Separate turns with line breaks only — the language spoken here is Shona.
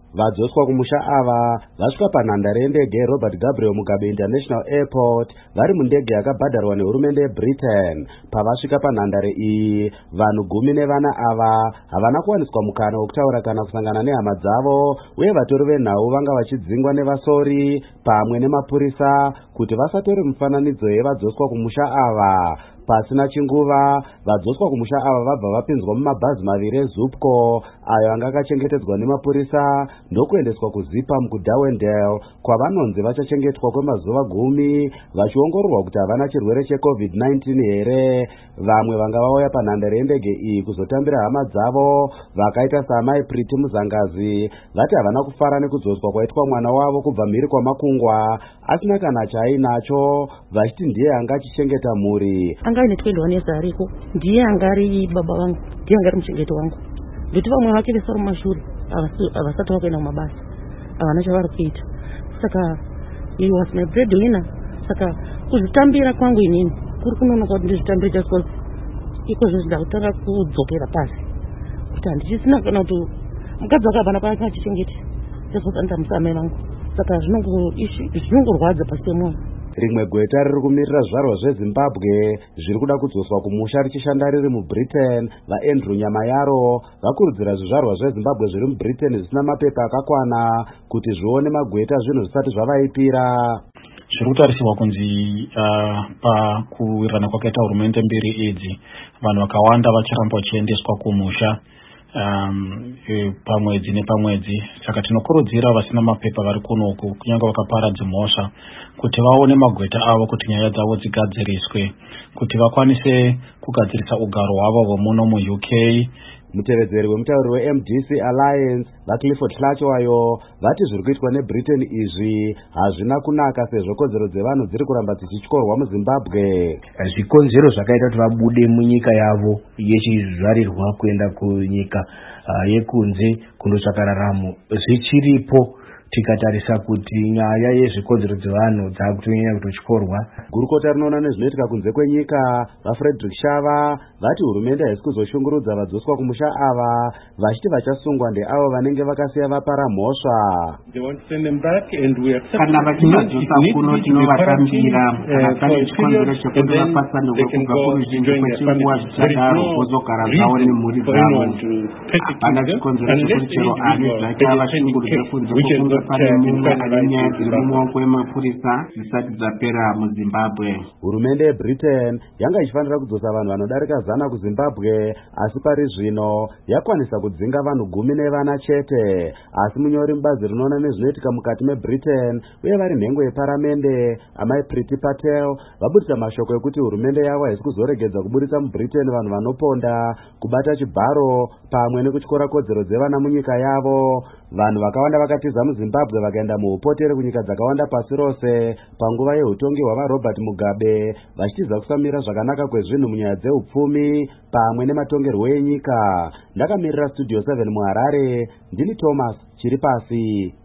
Vadzoswa kumusha ava vasvika panhandare yendege Robert Gabriel Mugabe International Airport vari mundege yakabhadharwa nehurumende yeBritain. Pavasvika panhandare iyi, vanhu 14 ava havana kuwaniswa mukana wokutaura kana kusangana nehama dzavo, uye vatori venhau vanga vachidzingwa nevasori pamwe nemapurisa kuti vasatore mufananidzo yevadzoswa kumusha ava. Pasina chinguva, vadzoswa kumusha ava vabva vapinzwa mumabhazi maviri eZupco ayo anga akachengetedzwa nemapurisa ndokuendeswa kuZipam kuDarwendale kwavanonzi vachachengetwa kwemazuva 10 vachiongororwa kuti havana chirwere cheCovid-19 here. Vamwe vanga vauya panhandare yendege iyi kuzotambira hama dzavo vakaita saamai Priti Muzangazi vati havana kufara nekudzoswa kwaitwa mwana wavo kubva mhiri kwamakungwa asina kana chaainacho, vachiti ndiye anga achichengeta mhuri.
Anga ine 21 years ariko, ndiye anga ari baba vangu, ndiye anga ari muchengeti wangu. Ndoti vamwe vake vesa mumashure havasati vakaenda kumabasa, havana chavari kuita. Saka he was my breadwinner. Saka kuzvitambira kwangu inini kuri kunonoka kuti ndizvitambire just because iko zvinoda kutanga kudzokera pasi kuti handichisina kana kuti mukadzi wakabva pana achichengeti just because andamusamai vangu. Saka zvinongorwadza pasi pemwoyo.
Rimwe gweta riri kumirira zvizvarwa zveZimbabwe zviri kuda kudzoswa kumusha richishanda riri muBritain, vaAndrew Nyamayaro vakurudzira zvizvarwa zveZimbabwe zviri muBritain zvisina mapepa akakwana kuti zvione magweta zvinhu zvisati zvavaipira.
Zviri kutarisirwa kunzi pakuwirirana kwakaita hurumende mbiri idzi, vanhu vakawanda vacharamba vachiendeswa kumusha pamwedzi nepamwedzi. Saka tinokurudzira vasina mapepa vari kunoku kunyange vakaparadza mhosva kuti vaone magweta avo kuti nyaya dzavo dzigadziriswe, kuti vakwanise kugadzirisa ugaro hwavo hwemuno muUK.
Mutevedzeri wemutauri weMDC Alliance vaClifford Hlatswayo vati zviri kuitwa neBritain izvi hazvina kunaka sezvo kodzero dzevanhu dziri kuramba dzichityorwa muZimbabwe.
Zvikonzero zvakaita kuti vabude munyika yavo yechizvarirwa kuenda kunyika yekunze kundotsvaka raramo zvichiripo, tikatarisa kuti nyaya yezvikonzero dzevanhu dzakutonyanya kutotyorwa.
Gurukota rinoona nezvinoitika kunze kwenyika vaFrederick Shava vati hurumende haisi kuzoshungurudza vadzoswa kumusha ava, vachiti vachasungwa ndeavo vanenge vakasiya vapara mhosva.
Kana vachivadzosa kuno tinovatambira, kana pane chikonzero chekuti vapasane kubva kuruzhinji kwechinguva zvichadaro vozogara zvavo nemhuri dzavo. Hapana chikonzero chekuti chero ani zvake avashungurudze kunze kwokunge pane mumwe ane nyaya dziri mumaoko emapurisa zvisati dzapera muZimbabwe.
Hurumende yeBritain yanga ichifanira kudzosa vanhu vanodarika 100 kuZimbabwe, asi pari zvino yakwanisa kudzinga vanhu 14 chete. Asi munyori mubazi rinoona nezvinoitika mukati meBritain uye vari nhengo yeparamende amai Priti Patel vabudisa mashoko ekuti hurumende yavo haisi kuzoregedza kuburitsa muBritain vanhu vanoponda, kubata chibharo pamwe nekutyora kodzero dzevana munyika yavo. Vanhu vakawanda vakatiza muZimbabwe vakaenda muupoteri kunyika dzakawanda pasi rose panguva yeutongi hwavaRobert Mugabe vachitiza kusamira zvakanaka kwezvinhu munyaya dzeupfumi pamwe nematongerwo enyika. Ndakamirira Studio 7 muHarare, ndini Thomas Chiripasi.